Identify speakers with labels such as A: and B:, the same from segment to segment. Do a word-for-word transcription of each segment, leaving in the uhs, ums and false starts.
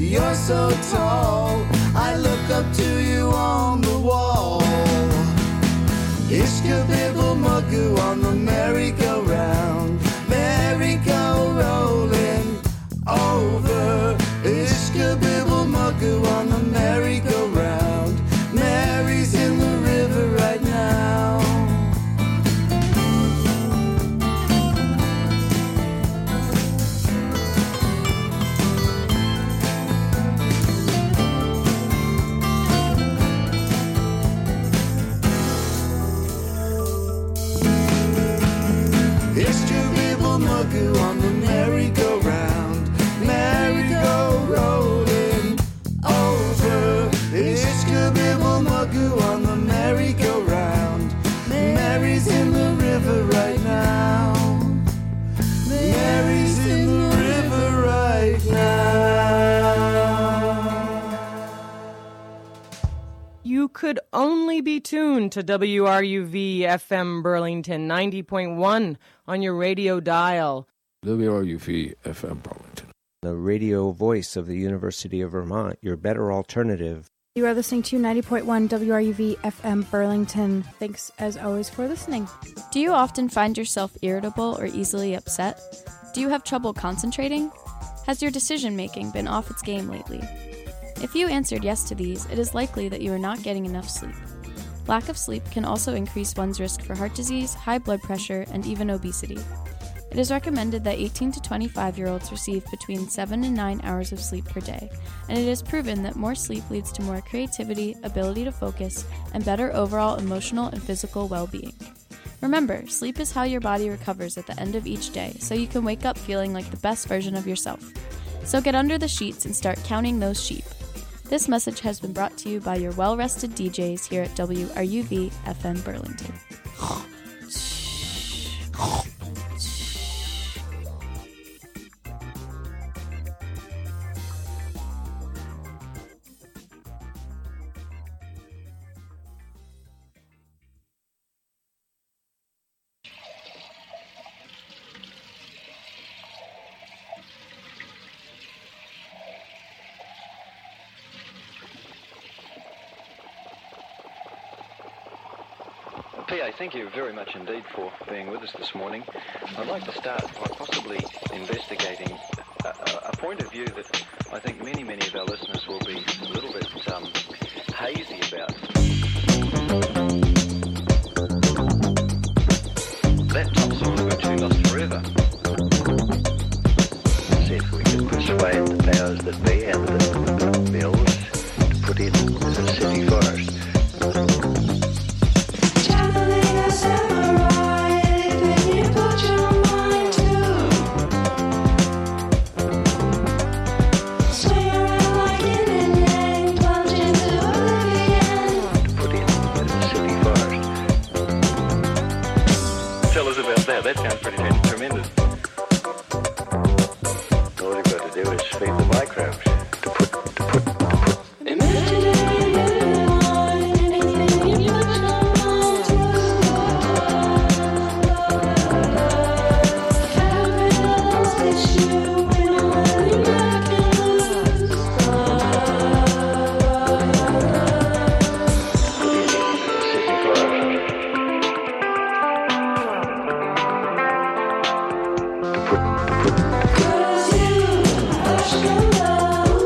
A: You're so tall, I look up to you on the wall. Ishka bibble muggu on the merry-go-round, merry-go rolling over. Ishka bibble muggu on the merry-go-round, Mary's in the river right now. Muggu on the merry-go-round, merry-go-rolling over. Ishka-bibble muggu on the merry-go-round, Mary's in the river right now. Mary's in the river right now.
B: You could only be tuned to W R U V F M Burlington ninety point one on your radio dial.
C: W R U V F M Burlington,
D: the radio voice of the University of Vermont, your better alternative.
E: You are listening to ninety point one W R U V F M Burlington. Thanks, as always, for listening.
F: Do you often find yourself irritable or easily upset? Do you have trouble concentrating? Has your decision-making been off its game lately? If you answered yes to these, it is likely that you are not getting enough sleep. Lack of sleep can also increase one's risk for heart disease, high blood pressure, and even obesity. It is recommended that eighteen to twenty-five-year-olds receive between seven and nine hours of sleep per day, and it is proven that more sleep leads to more creativity, ability to focus, and better overall emotional and physical well-being. Remember, sleep is how your body recovers at the end of each day, so you can wake up feeling like the best version of yourself. So get under the sheets and start counting those sheep. This message has been brought to you by your well-rested D Js here at W R U V F M Burlington.
G: P A, thank you very much indeed for being with us this morning. I'd like to start by possibly investigating a, a, a point of view that I think many, many of our listeners will be a little bit um, hazy about. Laptops are going to be lost forever.
H: See if we can persuade the powers that be and the bills to put in the city forest.
G: That sounds pretty tremendous.
H: All you've got to do is feed the microbes to put, to put, to put.
A: Cause you hush your love.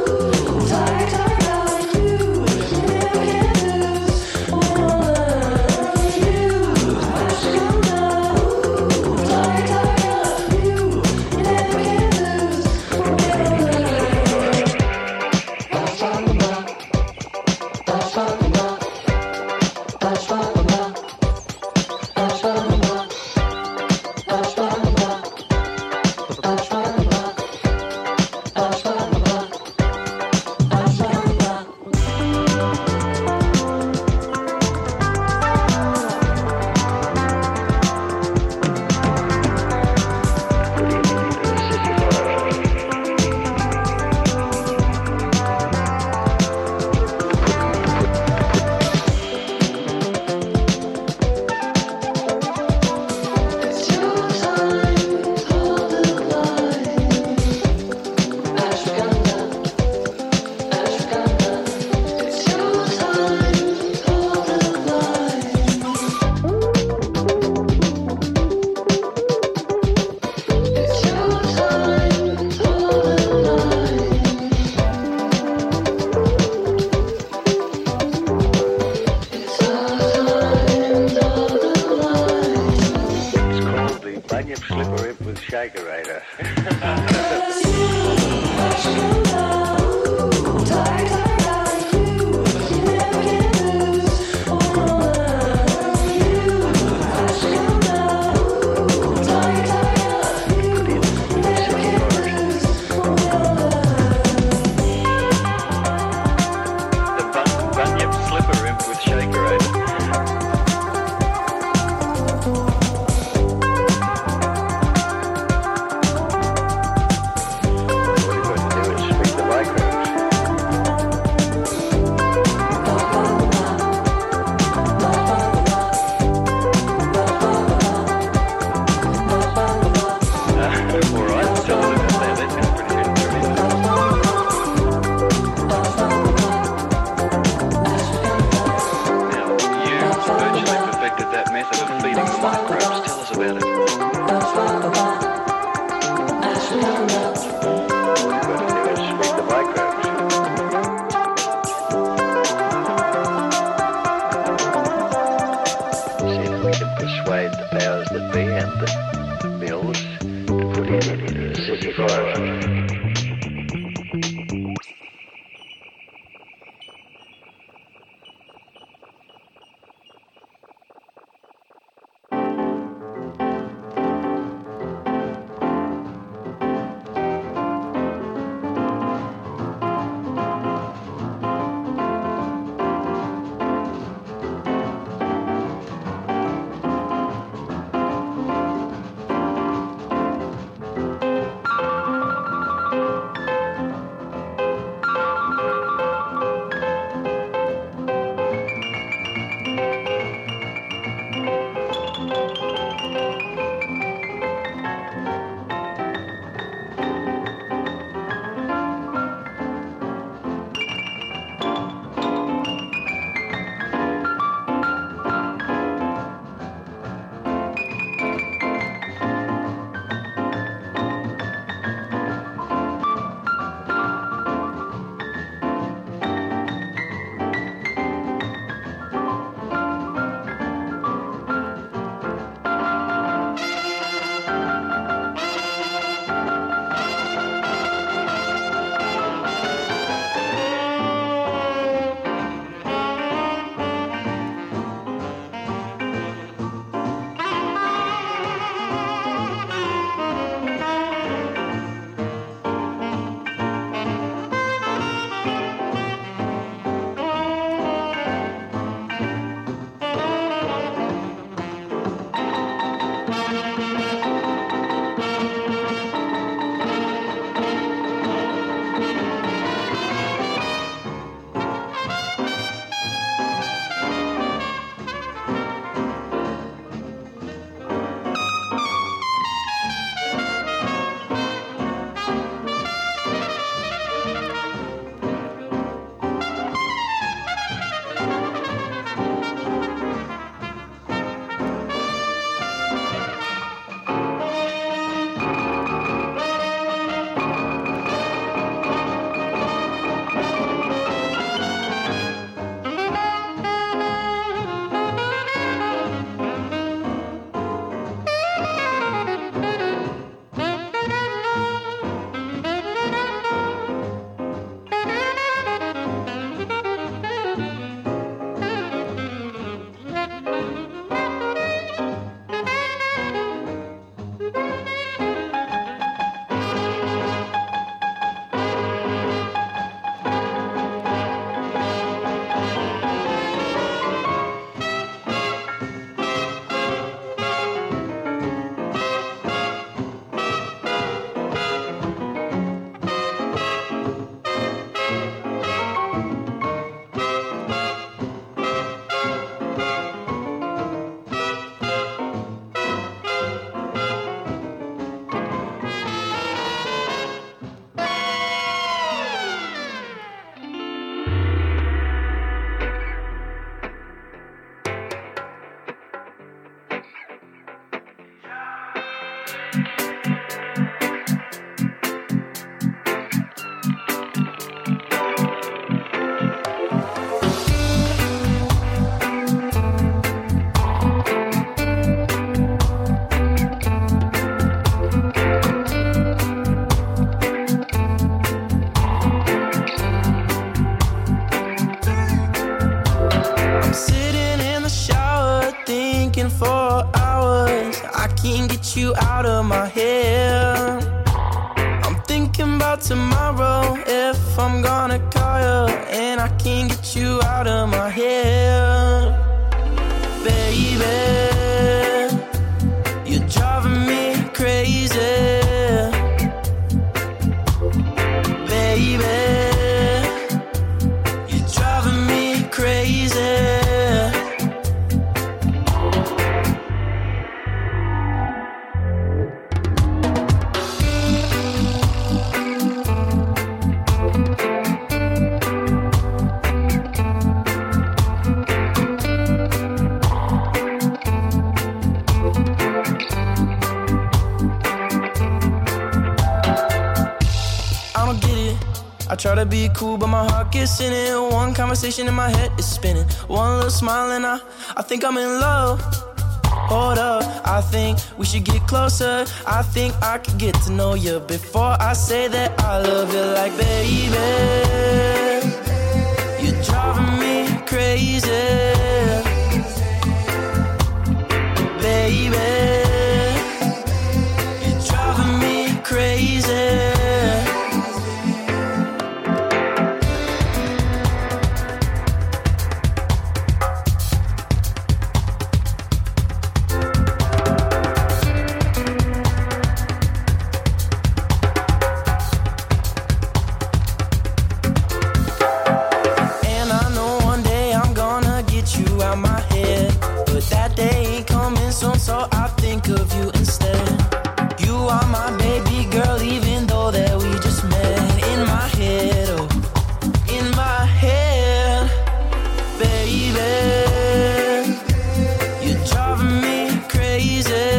I: thinking about tomorrow, if I'm gonna call you and I can't get you out of my head. Baby, you're driving me crazy. Baby, you're driving me crazy. I try to be cool, but my heart gets in it. One conversation in my head is spinning. One little smile and I, I think I'm in love. Hold up, I think we should get closer. I think I could get to know you before I say that I love you. Like, baby, you're driving me crazy. Baby, you're driving me crazy. So I think of you instead. You are my baby girl, even though that we just met. In my head, oh, in my head, baby, you're driving me crazy.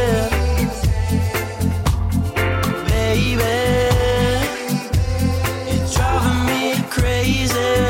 I: Baby, you're driving me crazy.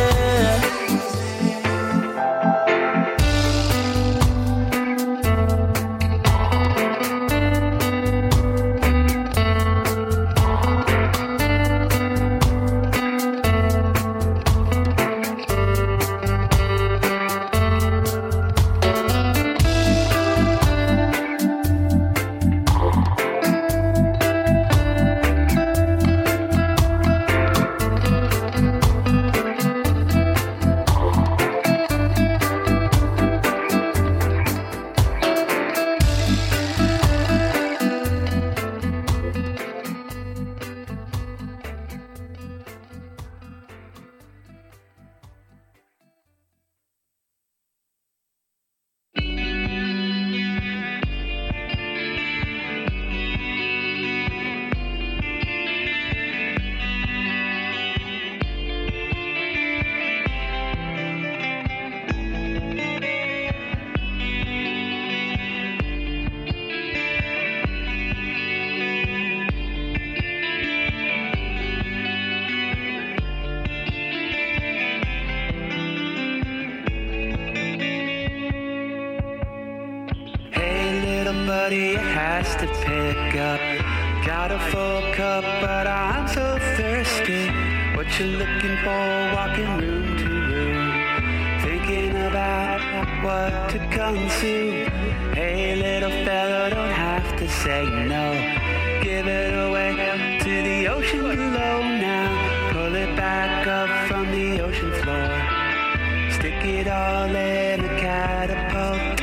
I: Has to pick up. Got a full cup, but I'm so thirsty. What you looking for? Walking room to room, thinking about what to consume. Hey, little fella, don't have to say no. Give it away to the ocean below now. Pull it back up from the ocean floor. Stick it all in a catapult.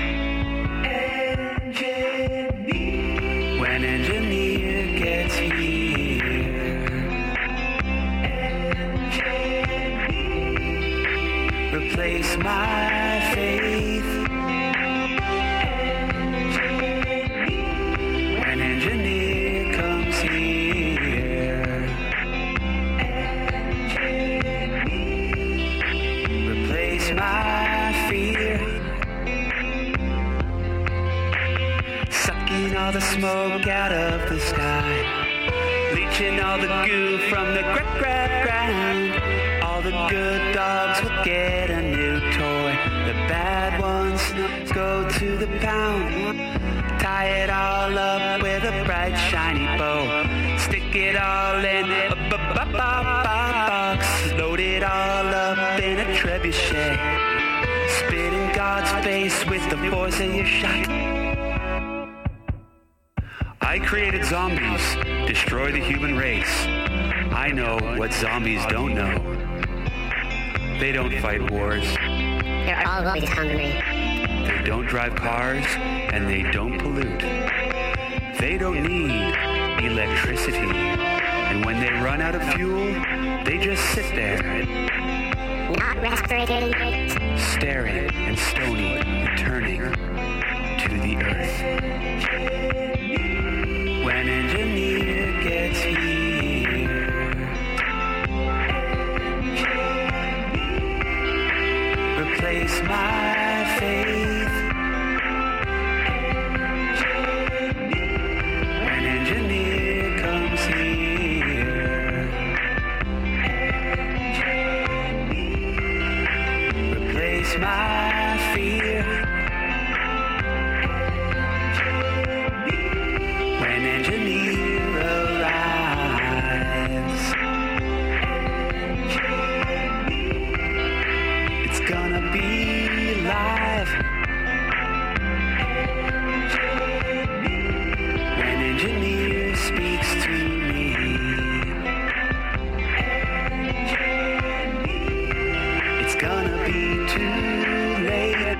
I: An engineer gets here. Replace my faith. An engineer comes here. Replace my fear. Sucking all the smoke out of the sky, leaching all the goo from the ground. All the good dogs will get a new toy. The bad ones go to the pound. Tie it all up with a bright shiny bow. Stick it all in a box. Load it all up in a trebuchet. Spit in God's face with the force of your shot. I created zombies, destroy the human race. I know what zombies don't know. They don't fight wars.
J: They're always hungry.
I: They don't drive cars, and they don't pollute. They don't need electricity. And when they run out of fuel, they just sit there.
J: Not respirating.
I: Staring and stony and turning to the earth. When engineer gets here, replace my faith. When engineer comes here, replace my fear. When engineer arrives, it's gonna be live. When engineer speaks to me, it's gonna be too late.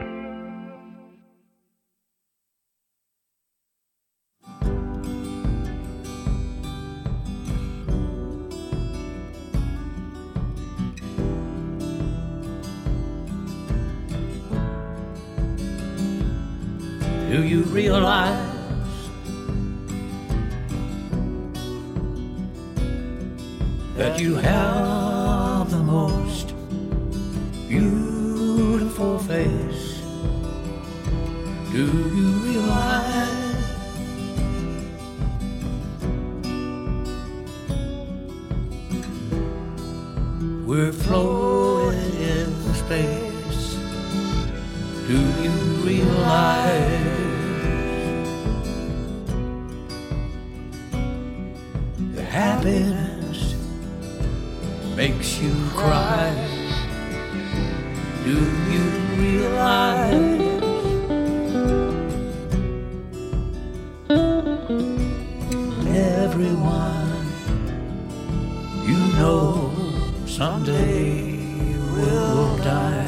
K: Do you realize that you have the most beautiful face? Do you realize we're floating in space? Do you realize that happiness makes you cry? Do you realize everyone you know someday will die?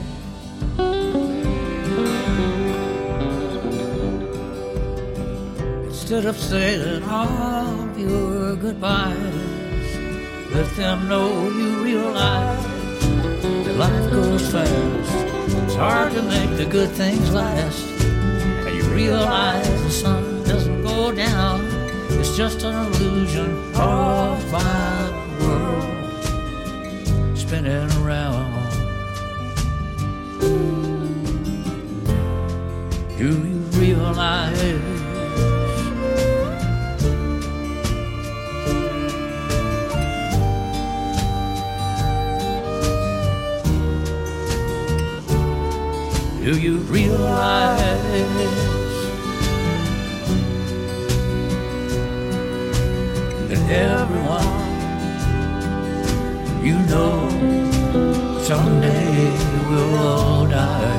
K: Instead of saying all your goodbyes, let them know you realize that life goes fast. It's hard to make the good things last. And you realize the sun doesn't go down. It's just an illusion caused by the world spinning around. Do you realize Do you realize that everyone you know someday will die?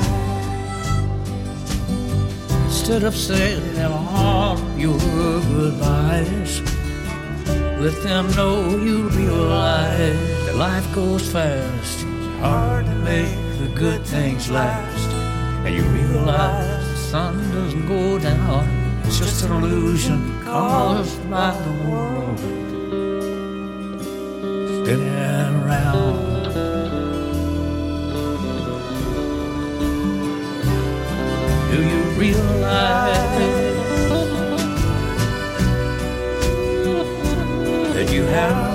K: Instead of saying all your goodbyes, let them know you realize that life goes fast. It's hard to make the good things last. And you realize the sun doesn't go down. It's just an illusion caused by the world spinning around.